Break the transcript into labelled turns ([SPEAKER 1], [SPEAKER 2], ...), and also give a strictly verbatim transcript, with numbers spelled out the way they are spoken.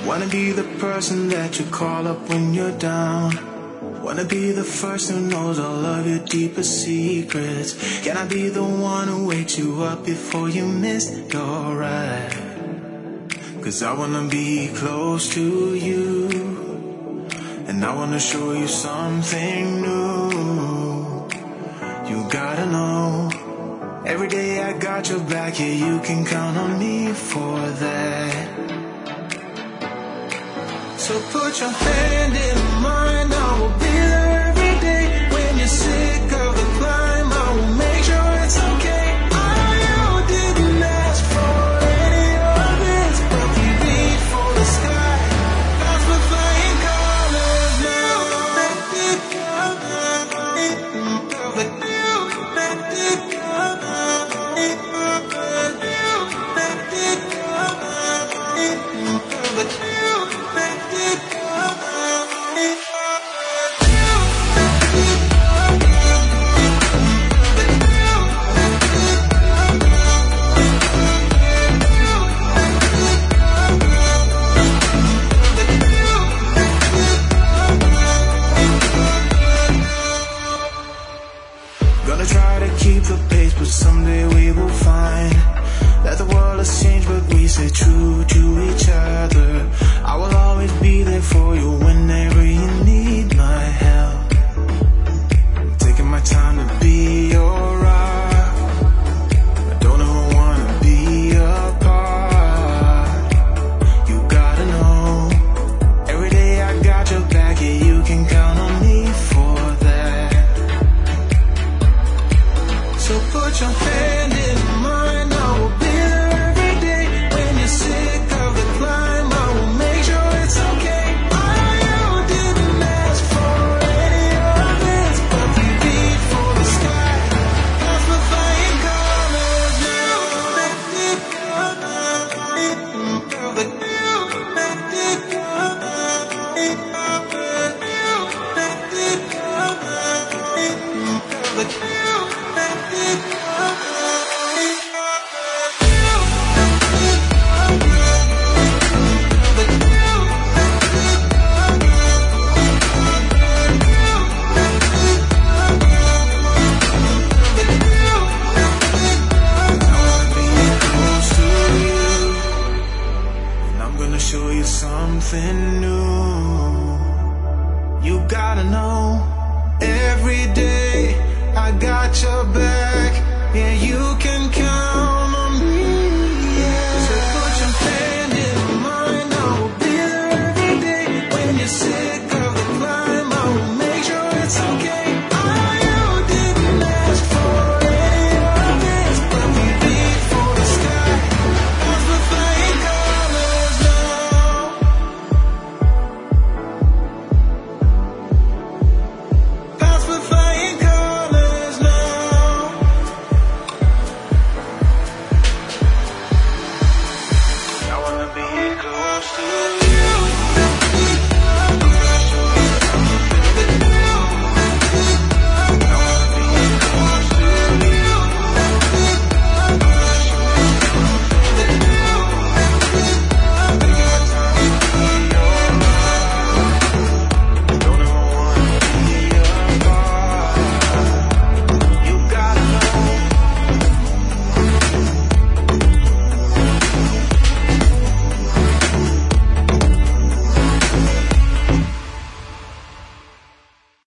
[SPEAKER 1] Wanna be the person that you call up when you're down. Wanna be the first who knows all of your deepest secrets. Can I be the one who wakes you up before you miss your ride? Cause I wanna be close to you, and I wanna show you something new. You gotta know, every day I got your back, yeah, you can count on me for that. So put your hand in mine, I will be there every day. When you're sick of the climb, I will make sure it's okay. I know you didn't ask for any of this, but we reach for the sky, cause we're flying colors now. Let it go, let it go, let it go, let it go, let it go, let it go. Gonna try to keep the pace, but someday we will find that the world has changed, but we stay true to each other. I will always be there for you whenever you need my help. I'm taking my time to be your rock. I don't ever wanna be apart. You gotta know, every day I got your back, yeah, you can count on me for that. So put your hand in mine, I will be there every day. When you're sick of the climb, I will make sure it's okay. I know you didn't ask for any of this, but we reach for the sky, cause we're flying colors now. Let it go, let it go, let it go, let it go, let it go, let it go, let it go. Show you something new. You gotta know, every day I got your back, yeah, you can count